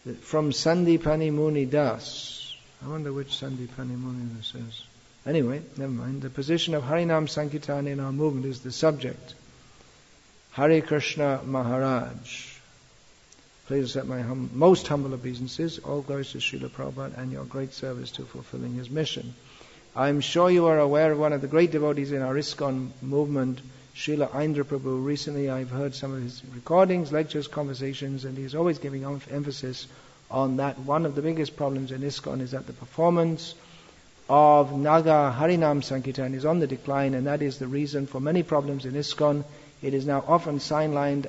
From Sandipani Muni Das. I wonder which Sandipani Muni this is. Anyway, never mind. The position of Harinam Sankirtan in our movement is the subject. Hare Krishna Maharaj. Please accept my most humble obeisances. All glories to Srila Prabhupada and your great service to fulfilling his mission. I'm sure you are aware of one of the great devotees in our ISKCON movement, Srila Indra Prabhu. Recently I've heard some of his recordings, lectures, conversations, and he's always giving emphasis on that. One of the biggest problems in ISKCON is that the performance of Naga Harinam Sankirtan is on the decline, and that is the reason for many problems in ISKCON. It is now often sidelined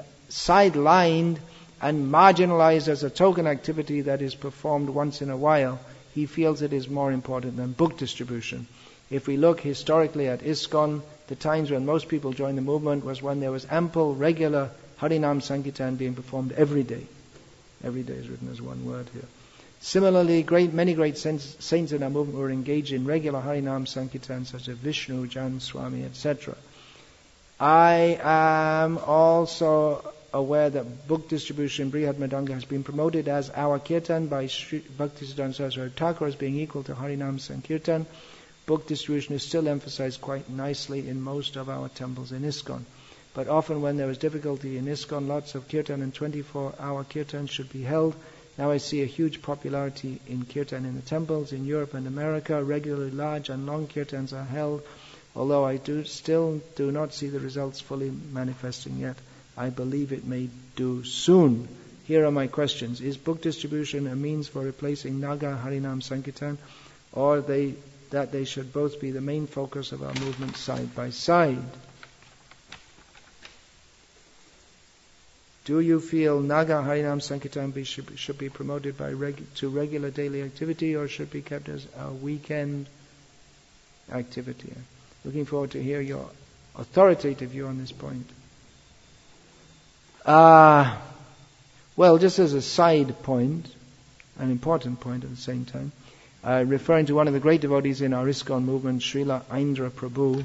and marginalized as a token activity that is performed once in a while. He feels it is more important than book distribution. If we look historically at ISKCON, the times when most people joined the movement was when there was ample, regular Harinam Sankirtan being performed every day. Every day is written as one word here. Similarly, many great saints in our movement were engaged in regular Harinam Sankirtan, such as Vishnu, Jan Swami, etc. I am also aware that book distribution in Brihad Madanga has been promoted as our Kirtan by Sri Bhaktisiddhanta Saraswati Thakur as being equal to Harinam Sankirtan. Book distribution is still emphasized quite nicely in most of our temples in ISKCON. But often when there is difficulty in ISKCON, lots of Kirtan and 24-hour Kirtan should be held. Now I see a huge popularity in Kirtan in the temples in Europe and America. Regularly large and long Kirtans are held, although I still do not see the results fully manifesting yet. I believe it may do soon. Here are my questions. Is book distribution a means for replacing Naga Harinam Sankirtan, or that they should both be the main focus of our movement side by side? Do you feel Naga Harinam Sankirtan should be promoted to regular daily activity, or should be kept as a weekend activity? Looking forward to hear your authoritative view on this point. Well, just as a side point, an important point at the same time, referring to one of the great devotees in our ISKCON movement, Srila Indra Prabhu,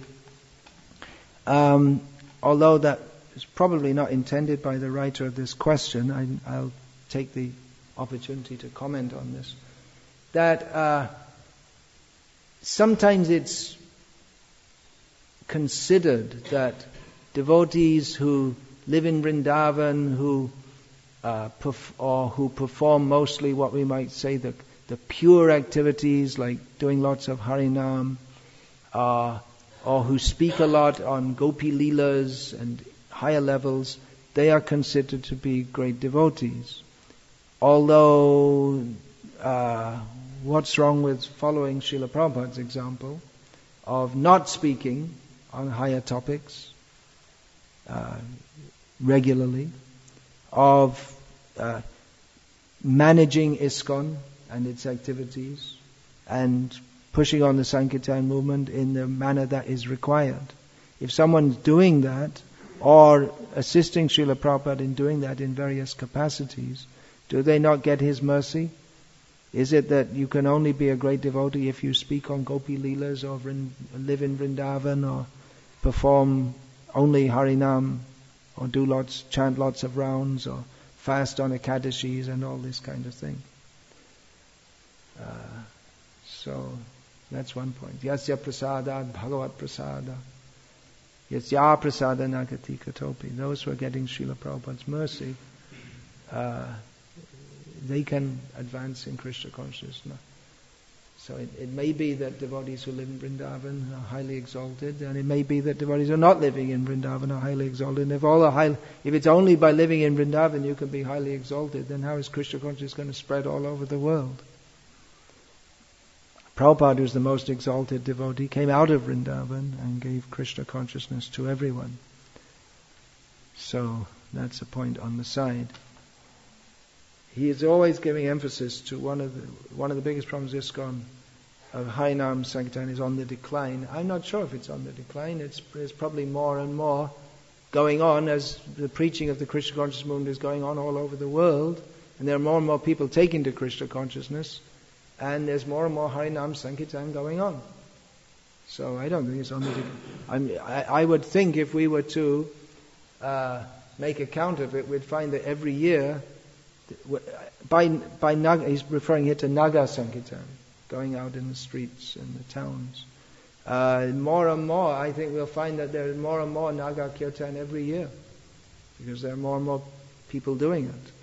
although that is probably not intended by the writer of this question, I'll take the opportunity to comment on this, that sometimes it's considered that devotees who live in Vrindavan, who perform mostly what we might say the pure activities, like doing lots of Harinam, or who speak a lot on Gopi Leelas and higher levels, they are considered to be great devotees. Although, what's wrong with following Srila Prabhupada's example of not speaking on higher topics regularly, of managing ISKCON and its activities, and pushing on the Sankirtan movement in the manner that is required. If someone's doing that, or assisting Srila Prabhupada in doing that in various capacities, do they not get his mercy? Is it that you can only be a great devotee if you speak on Gopi Leelas, or live in Vrindavan, or perform only Harinam, or chant lots of rounds, or fast on Ekadashis and all this kind of thing? So that's one point. Yasya prasadad bhagavat prasada. Yasya prasada nagati katopi. Those who are getting Srila Prabhupada's mercy, they can advance in Krishna consciousness. So it may be that devotees who live in Vrindavan are highly exalted, and it may be that devotees who are not living in Vrindavan are highly exalted. And if it's only by living in Vrindavan you can be highly exalted, then how is Krishna consciousness going to spread all over the world? Prabhupada, who's the most exalted devotee, came out of Vrindavan and gave Krishna consciousness to everyone. So that's a point on the side. He is always giving emphasis to one of the biggest problems ISKCON of Harinam Sankirtan is on the decline. I'm not sure if it's on the decline. There's probably more and more going on as the preaching of the Krishna consciousness movement is going on all over the world, and there are more and more people taking to Krishna consciousness, and there's more and more Harinam Sankirtan going on. So I don't think it's on the decline. I would think if we were to make a count of it, we'd find that every year by Naga, he's referring here to Naga Sankirtan, going out in the streets and the towns. More and more, I think we'll find that there is more and more Naga Kirtan every year, because there are more and more people doing it.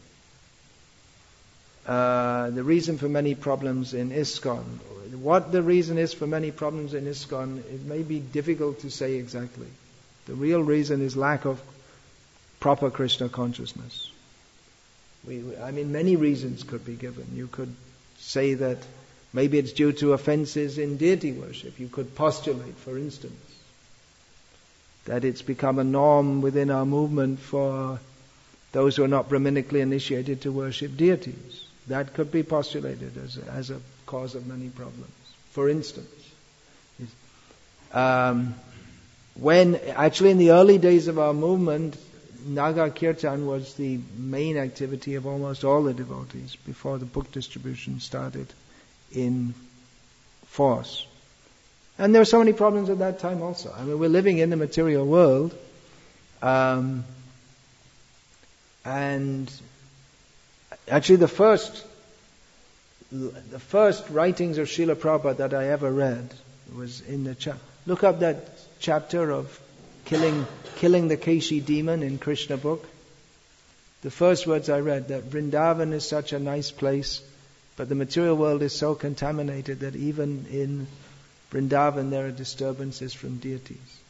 The reason for many problems in ISKCON. What the reason is for many problems in ISKCON, it may be difficult to say exactly. The real reason is lack of proper Krishna consciousness. Many reasons could be given. You could say that maybe it's due to offenses in deity worship. You could postulate, for instance, that it's become a norm within our movement for those who are not Brahminically initiated to worship deities. That could be postulated as a cause of many problems. For instance, when actually in the early days of our movement, Naga Kirtan was the main activity of almost all the devotees before the book distribution started in force. And there were so many problems at that time also. We're living in the material world, and actually the first writings of Srila Prabhupada that I ever read was in the look up that chapter of killing the Keshi demon in Krishna book. The first words I read, that Vrindavan is such a nice place, but the material world is so contaminated that even in Vrindavan there are disturbances from deities,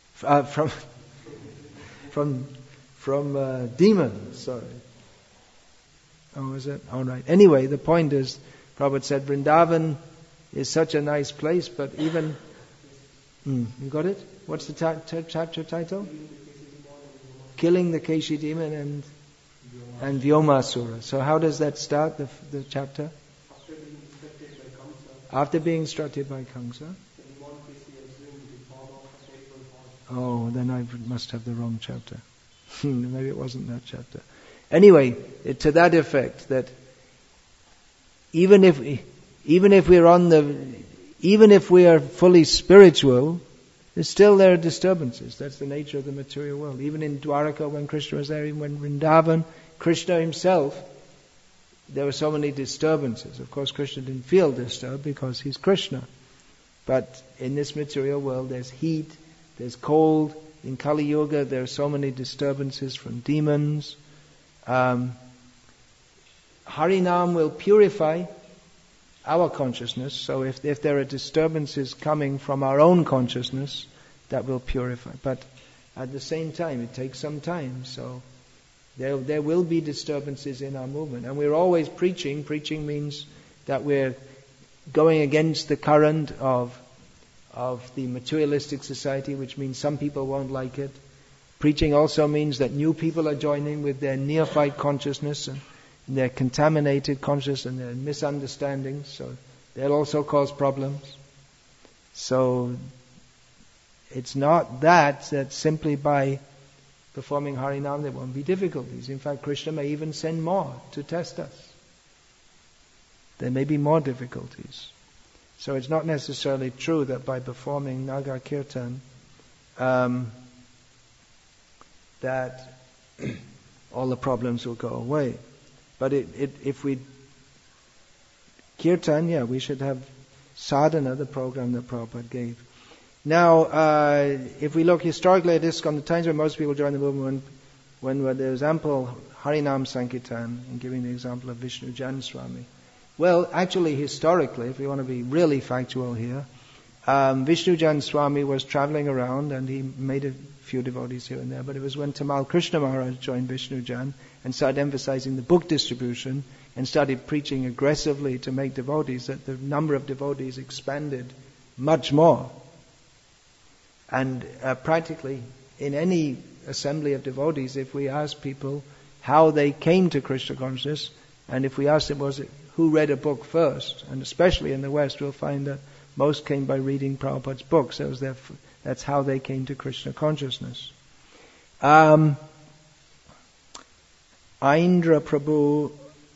from demons. Sorry. Oh, is it? All right. Anyway, the point is, Prabhupada said Vrindavan is such a nice place, but even you got it? What's the chapter title? Killing the Keshi demon and Vyomasura. So how does that start, the chapter? After being instructed by Kamsa. Oh, then I must have the wrong chapter. Maybe it wasn't that chapter. Anyway, to that effect, that even if we are fully spiritual, there are disturbances. That's the nature of the material world. Even in Dwaraka, when Krishna was there, even when Vrindavan, Krishna himself, there were so many disturbances. Of course, Krishna didn't feel disturbed because he's Krishna. But in this material world, there's heat, there's cold. In Kali Yuga, there are so many disturbances from demons. Harinam will purify our consciousness. So if there are disturbances coming from our own consciousness, that will purify. But at the same time, it takes some time. So there will be disturbances in our movement. And we're always preaching. Preaching means that we're going against the current of the materialistic society, which means some people won't like it. Preaching also means that new people are joining with their neophyte consciousness and their contaminated consciousness and their misunderstandings. So they'll also cause problems. So it's not that simply by performing Harinam there won't be difficulties. In fact, Krishna may even send more to test us. There may be more difficulties. So it's not necessarily true that by performing Naga Kirtan that all the problems will go away. But if we Kirtan, we should have sadhana, the program that Prabhupada gave. Now, if we look historically at ISKCON, the times when most people joined the movement, when there was ample Harinam Sankirtan, and giving the example of Vishnu Jan Swami. Well, actually, historically, if we want to be really factual here, Vishnu Jan Swami was traveling around and he made a few devotees here and there, but it was when Tamal Krishna Maharaj joined Vishnu Jan and started emphasizing the book distribution and started preaching aggressively to make devotees that the number of devotees expanded much more. And practically in any assembly of devotees, if we ask people how they came to Krishna consciousness, and if we ask them who read a book first, and especially in the West, we'll find that most came by reading Prabhupada's books. That's how they came to Krishna consciousness. Aindra Prabhu,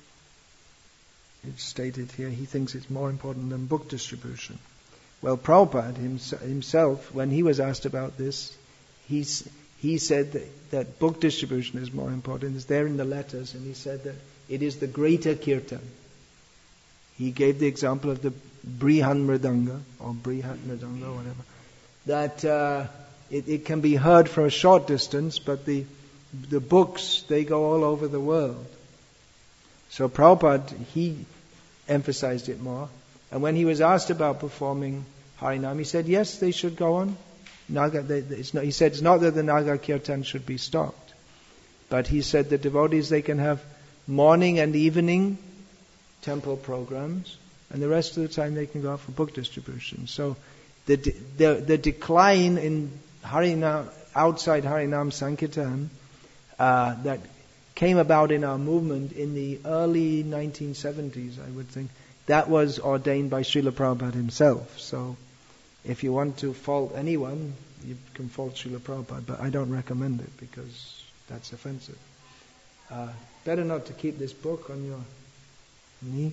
it's stated here, he thinks it's more important than book distribution. Well, Prabhupada himself, when he was asked about this, he said that book distribution is more important. It's there in the letters, and he said that It is the greater kirtan. He gave the example of the Brihan Mridanga, or Brihat Mridanga, or whatever, that it can be heard from a short distance, but the books, they go all over the world. So Prabhupada, he emphasized it more. And when he was asked about performing Harinam, he said, yes, they should go on. He said it's not that the Nagar Kirtan should be stopped. But he said the devotees, they can have morning and evening temple programs, and the rest of the time they can go out for book distribution. So the decline in Harinam, outside Harinam Sankirtan, that came about in our movement in the early 1970s, I would think, that was ordained by Srila Prabhupada himself. So if you want to fault anyone, you can fault Srila Prabhupada, but I don't recommend it because that's offensive. Better not to keep this book on your knee.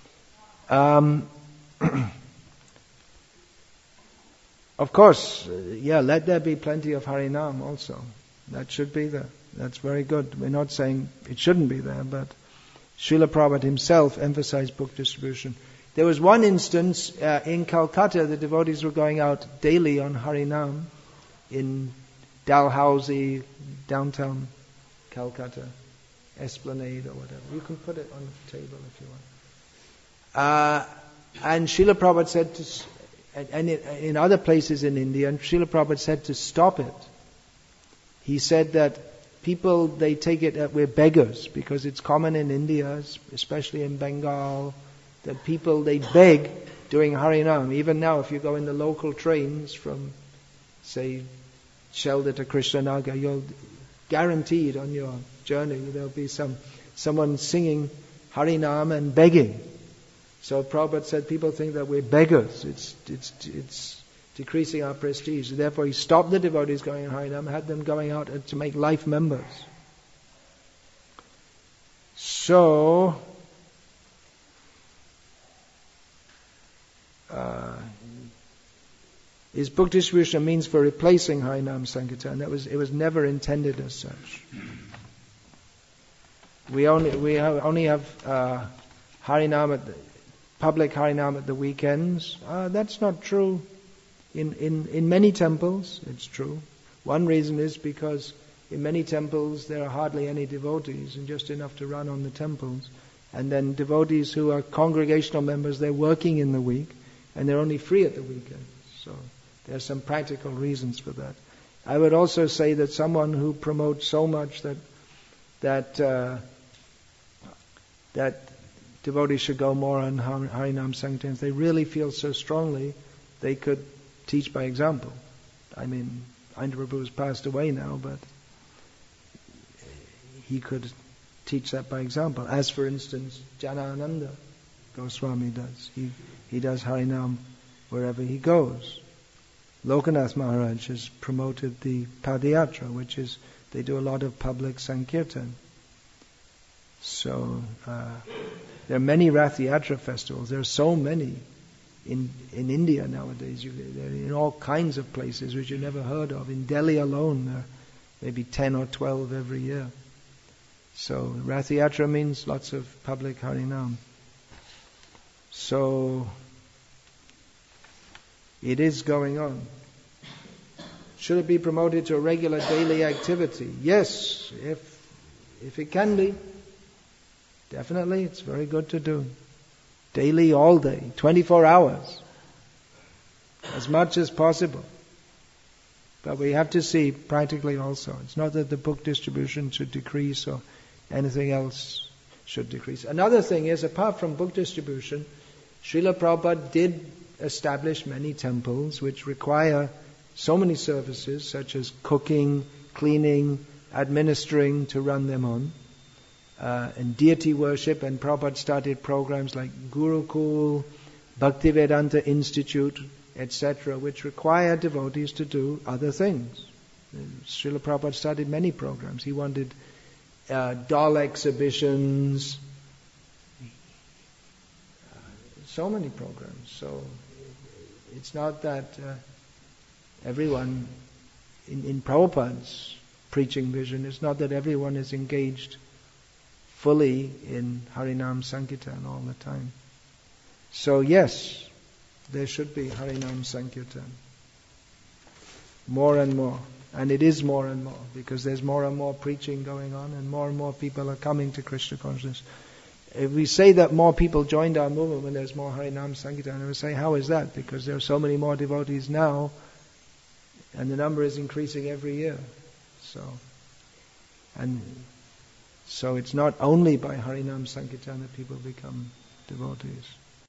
Of course, let there be plenty of Harinam also. That should be there. That's very good. We're not saying it shouldn't be there, but Srila Prabhupada himself emphasized book distribution. There was one instance in Calcutta, the devotees were going out daily on Harinam in Dalhousie, downtown Calcutta, Esplanade or whatever. You can put it on the table if you want. And Srila Prabhupada said and in other places in India, and Srila Prabhupada said to stop it. He said that people, they take it that we're beggars, because it's common in India, especially in Bengal, that people, they beg during Harinam. Even now, if you go in the local trains from, say, Shelda to Krishnanagar, you're guaranteed on your journey there'll be someone singing Harinam and begging. So Prabhupada said people think that we're beggars. It's decreasing our prestige. Therefore he stopped the devotees going in Harinam, had them going out to make life members. So is book distribution a means for replacing Harinam Sankirtan? It was never intended as such. We only have Harinam public Harinam at the weekends. That's not true. In many temples, it's true. One reason is because in many temples there are hardly any devotees, and just enough to run on the temples. And then devotees who are congregational members, they're working in the week, and they're only free at the weekend. So there are some practical reasons for that. I would also say that someone who promotes so much that devotees should go more on Harinam Sankirtan, if they really feel so strongly, they could teach by example. I mean, Aindraprabhu has passed away now, but he could teach that by example. As for instance, Janananda Goswami does. He does Harinam wherever he goes. Lokanath Maharaj has promoted the Padayatra, which is, they do a lot of public Sankirtan. So, there are many Rath Yatra festivals. There are so many in India nowadays. They're in all kinds of places which you never heard of. In Delhi alone, there are maybe 10 or 12 every year. So Rath Yatra means lots of public Harinam. So it is going on. Should it be promoted to a regular daily activity? Yes, if it can be. Definitely, it's very good to do. Daily, all day, 24 hours. As much as possible. But we have to see practically also. It's not that the book distribution should decrease or anything else should decrease. Another thing is, apart from book distribution, Srila Prabhupada did establish many temples which require so many services, such as cooking, cleaning, administering, to run them on. And deity worship, and Prabhupada started programs like Gurukul, Bhaktivedanta Institute, etc., which require devotees to do other things. Srila Prabhupada started many programs. He wanted doll exhibitions, so many programs. So it's not that everyone in Prabhupada's preaching vision, it's not that everyone is engaged fully in Harinam Sankirtan all the time. So yes, there should be Harinam Sankirtan. More and more. And it is more and more, because there's more and more preaching going on and more people are coming to Krishna consciousness. If we say that more people joined our movement when there's more Harinam Sankirtan, we say, how is that? Because there are so many more devotees now, and the number is increasing every year. So it's not only by Harinam Sankirtan that people become devotees.